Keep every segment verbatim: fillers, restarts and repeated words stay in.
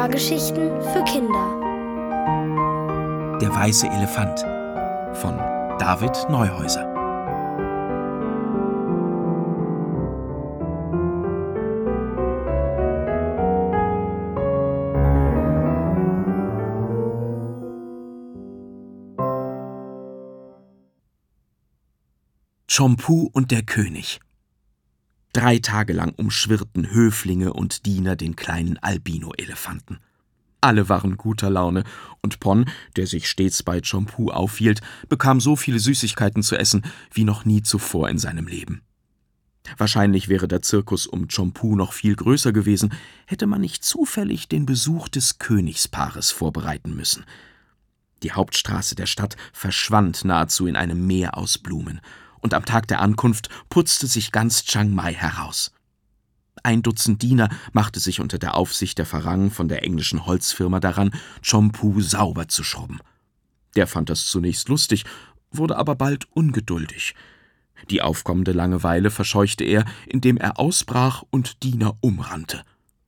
Hörgeschichten für Kinder. Der weiße Elefant von David Neuhäuser. Tschompu und der König. Drei Tage lang umschwirrten Höflinge und Diener den kleinen Albino-Elefanten. Alle waren guter Laune, und Pon, der sich stets bei Tschompu aufhielt, bekam so viele Süßigkeiten zu essen wie noch nie zuvor in seinem Leben. Wahrscheinlich wäre der Zirkus um Tschompu noch viel größer gewesen, hätte man nicht zufällig den Besuch des Königspaares vorbereiten müssen. Die Hauptstraße der Stadt verschwand nahezu in einem Meer aus Blumen, und am Tag der Ankunft putzte sich ganz Chiang Mai heraus. Ein Dutzend Diener machte sich unter der Aufsicht der Farang von der englischen Holzfirma daran, Tschompu sauber zu schrubben. Der fand das zunächst lustig, wurde aber bald ungeduldig. Die aufkommende Langeweile verscheuchte er, indem er ausbrach und Diener umrannte.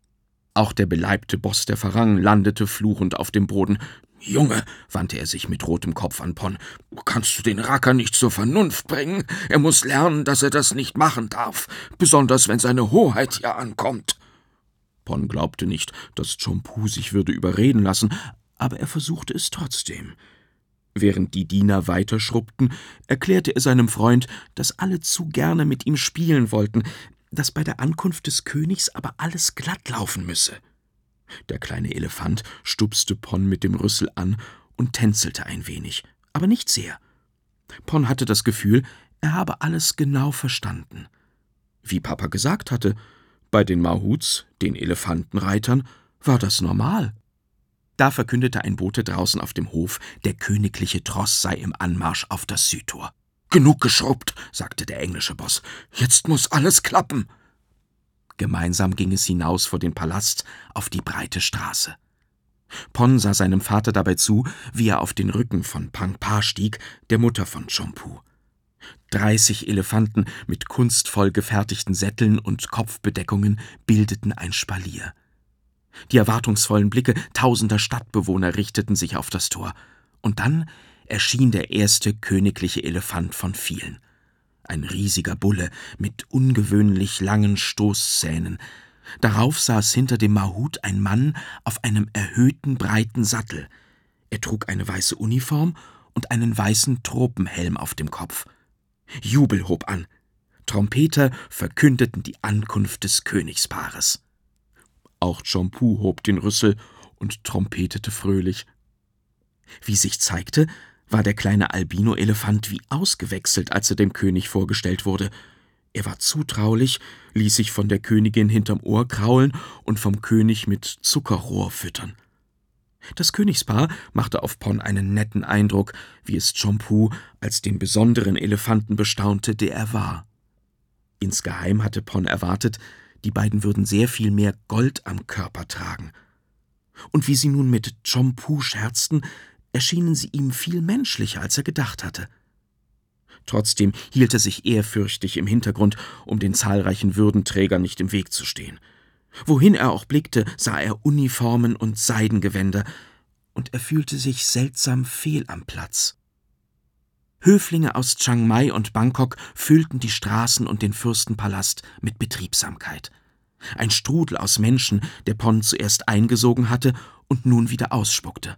Auch der beleibte Boss der Farang landete fluchend auf dem Boden. »Junge«, wandte er sich mit rotem Kopf an Pon, »kannst du den Racker nicht zur Vernunft bringen? Er muss lernen, dass er das nicht machen darf, besonders wenn seine Hoheit hier ankommt.« Pon glaubte nicht, dass Tschompu sich würde überreden lassen, aber er versuchte es trotzdem. Während die Diener weiterschrubbten, erklärte er seinem Freund, dass alle zu gerne mit ihm spielen wollten, dass bei der Ankunft des Königs aber alles glatt laufen müsse. Der kleine Elefant stupste Pon mit dem Rüssel an und tänzelte ein wenig, aber nicht sehr. Pon hatte das Gefühl, er habe alles genau verstanden. Wie Papa gesagt hatte, bei den Mahuts, den Elefantenreitern, war das normal. Da verkündete ein Bote draußen auf dem Hof, der königliche Tross sei im Anmarsch auf das Südtor. »Genug geschrubbt«, sagte der englische Boss, »jetzt muss alles klappen.« Gemeinsam ging es hinaus vor den Palast auf die breite Straße. Pon sah seinem Vater dabei zu, wie er auf den Rücken von Pang Pa stieg, der Mutter von Tschompu. Dreißig Elefanten mit kunstvoll gefertigten Sätteln und Kopfbedeckungen bildeten ein Spalier. Die erwartungsvollen Blicke tausender Stadtbewohner richteten sich auf das Tor. Und dann erschien der erste königliche Elefant von vielen. Ein riesiger Bulle mit ungewöhnlich langen Stoßzähnen. Darauf saß hinter dem Mahut ein Mann auf einem erhöhten, breiten Sattel. Er trug eine weiße Uniform und einen weißen Tropenhelm auf dem Kopf. Jubel hob an. Trompeter verkündeten die Ankunft des Königspaares. Auch Tschompu hob den Rüssel und trompetete fröhlich. Wie sich zeigte, war der kleine Albino-Elefant wie ausgewechselt, als er dem König vorgestellt wurde. Er war zutraulich, ließ sich von der Königin hinterm Ohr kraulen und vom König mit Zuckerrohr füttern. Das Königspaar machte auf Pon einen netten Eindruck, wie es Tschompu als den besonderen Elefanten bestaunte, der er war. Insgeheim hatte Pon erwartet, die beiden würden sehr viel mehr Gold am Körper tragen. Und wie sie nun mit Tschompu scherzten, erschienen sie ihm viel menschlicher, als er gedacht hatte. Trotzdem hielt er sich ehrfürchtig im Hintergrund, um den zahlreichen Würdenträgern nicht im Weg zu stehen. Wohin er auch blickte, sah er Uniformen und Seidengewänder, und er fühlte sich seltsam fehl am Platz. Höflinge aus Chiang Mai und Bangkok füllten die Straßen und den Fürstenpalast mit Betriebsamkeit. Ein Strudel aus Menschen, der Pon zuerst eingesogen hatte und nun wieder ausspuckte.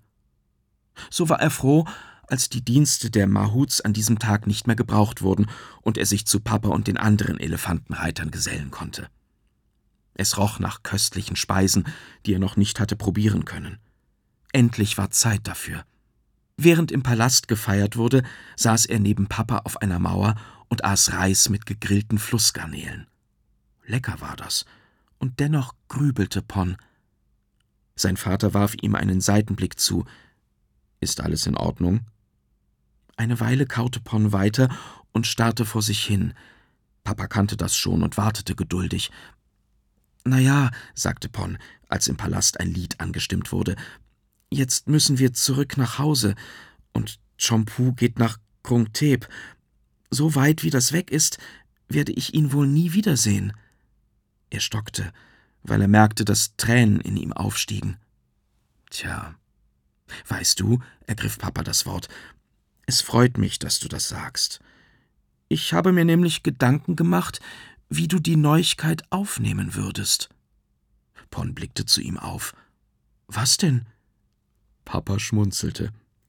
So war er froh, als die Dienste der Mahuts an diesem Tag nicht mehr gebraucht wurden und er sich zu Papa und den anderen Elefantenreitern gesellen konnte. Es roch nach köstlichen Speisen, die er noch nicht hatte probieren können. Endlich war Zeit dafür. Während im Palast gefeiert wurde, saß er neben Papa auf einer Mauer und aß Reis mit gegrillten Flussgarnelen. Lecker war das, und dennoch grübelte Pon. Sein Vater warf ihm einen Seitenblick zu. »Ist alles in Ordnung?« Eine Weile kaute Pon weiter und starrte vor sich hin. Papa kannte das schon und wartete geduldig. »Na ja«, sagte Pon, als im Palast ein Lied angestimmt wurde, »jetzt müssen wir zurück nach Hause, und Tschompu geht nach Krung Thep. So weit wie das weg ist, werde ich ihn wohl nie wiedersehen.« Er stockte, weil er merkte, dass Tränen in ihm aufstiegen. Tja, weißt du, ergriff Papa das Wort, es freut mich, dass du das sagst. Ich habe mir nämlich Gedanken gemacht, wie du die Neuigkeit aufnehmen würdest. Pon blickte zu ihm auf. Was denn? Papa schmunzelte.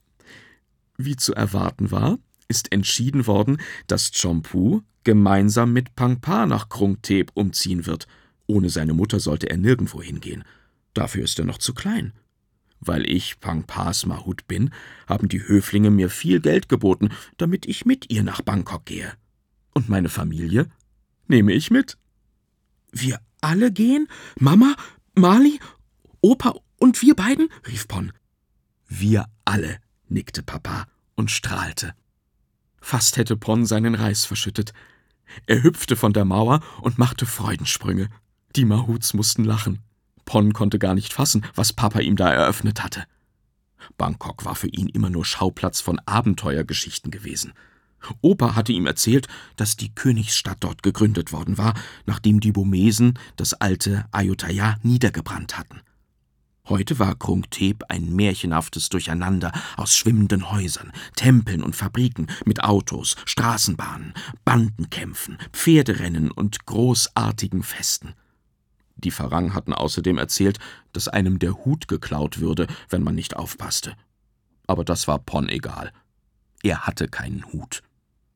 Wie zu erwarten war, ist entschieden worden, dass Chompu gemeinsam mit Pangpa nach Krung Thep umziehen wird. Ohne seine Mutter sollte er nirgendwo hingehen. Dafür ist er noch zu klein. Weil ich Pangpas Mahut bin, haben die Höflinge mir viel Geld geboten, damit ich mit ihr nach Bangkok gehe. Und meine Familie nehme ich mit. Wir alle gehen? Mama, Mali, Opa und wir beiden? Rief Pon. Wir alle, nickte Papa und strahlte. Fast hätte Pon seinen Reis verschüttet. Er hüpfte von der Mauer und machte Freudensprünge. Die Mahuts mussten lachen. Pon konnte gar nicht fassen, was Papa ihm da eröffnet hatte. Bangkok war für ihn immer nur Schauplatz von Abenteuergeschichten gewesen. Opa hatte ihm erzählt, dass die Königsstadt dort gegründet worden war, nachdem die Burmesen das alte Ayutthaya niedergebrannt hatten. Heute war Krung Thep ein märchenhaftes Durcheinander aus schwimmenden Häusern, Tempeln und Fabriken mit Autos, Straßenbahnen, Bandenkämpfen, Pferderennen und großartigen Festen. Die Farang hatten außerdem erzählt, dass einem der Hut geklaut würde, wenn man nicht aufpasste. Aber das war Pon egal. Er hatte keinen Hut.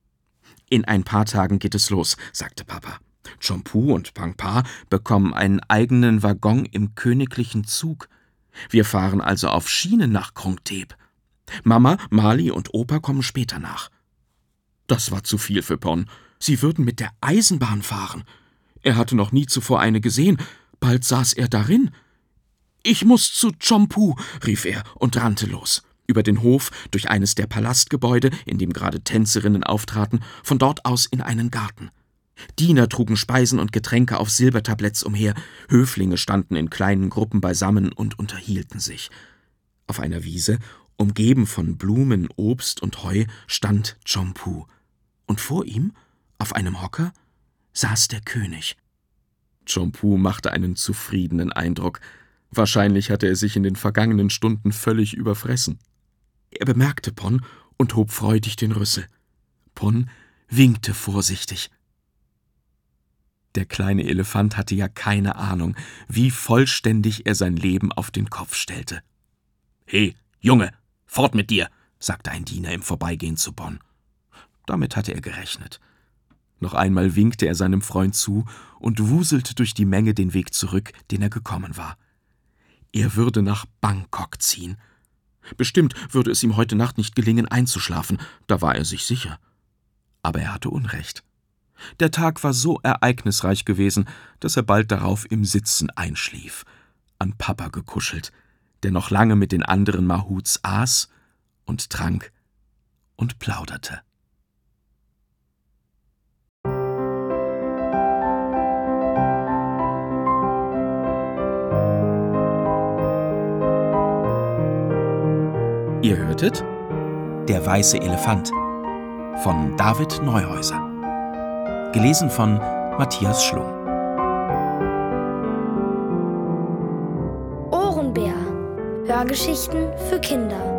»In ein paar Tagen geht es los«, sagte Papa. »Chompu und Pangpa bekommen einen eigenen Waggon im königlichen Zug. Wir fahren also auf Schienen nach Krung Thep. Mama, Mali und Opa kommen später nach.« Das war zu viel für Pon. Sie würden mit der Eisenbahn fahren. Er hatte noch nie zuvor eine gesehen. Bald saß er darin. »Ich muss zu Chompu«, rief er und rannte los. Über den Hof, durch eines der Palastgebäude, in dem gerade Tänzerinnen auftraten, von dort aus in einen Garten. Diener trugen Speisen und Getränke auf Silbertabletts umher, Höflinge standen in kleinen Gruppen beisammen und unterhielten sich. Auf einer Wiese, umgeben von Blumen, Obst und Heu, stand Chompu. Und vor ihm, auf einem Hocker, saß der König. Chompu machte einen zufriedenen Eindruck. Wahrscheinlich hatte er sich in den vergangenen Stunden völlig überfressen. Er bemerkte Pon und hob freudig den Rüssel. Pon winkte vorsichtig. Der kleine Elefant hatte ja keine Ahnung, wie vollständig er sein Leben auf den Kopf stellte. »He, Junge, fort mit dir«, sagte ein Diener im Vorbeigehen zu Pon. Damit hatte er gerechnet. Noch einmal winkte er seinem Freund zu und wuselte durch die Menge den Weg zurück, den er gekommen war. Er würde nach Bangkok ziehen. Bestimmt würde es ihm heute Nacht nicht gelingen, einzuschlafen, da war er sich sicher. Aber er hatte Unrecht. Der Tag war so ereignisreich gewesen, dass er bald darauf im Sitzen einschlief, an Papa gekuschelt, der noch lange mit den anderen Mahuts aß und trank und plauderte. Ihr hörtet »Der weiße Elefant« von David Neuhäuser. Gelesen von Matthias Schlum. Ohrenbär. Hörgeschichten für Kinder.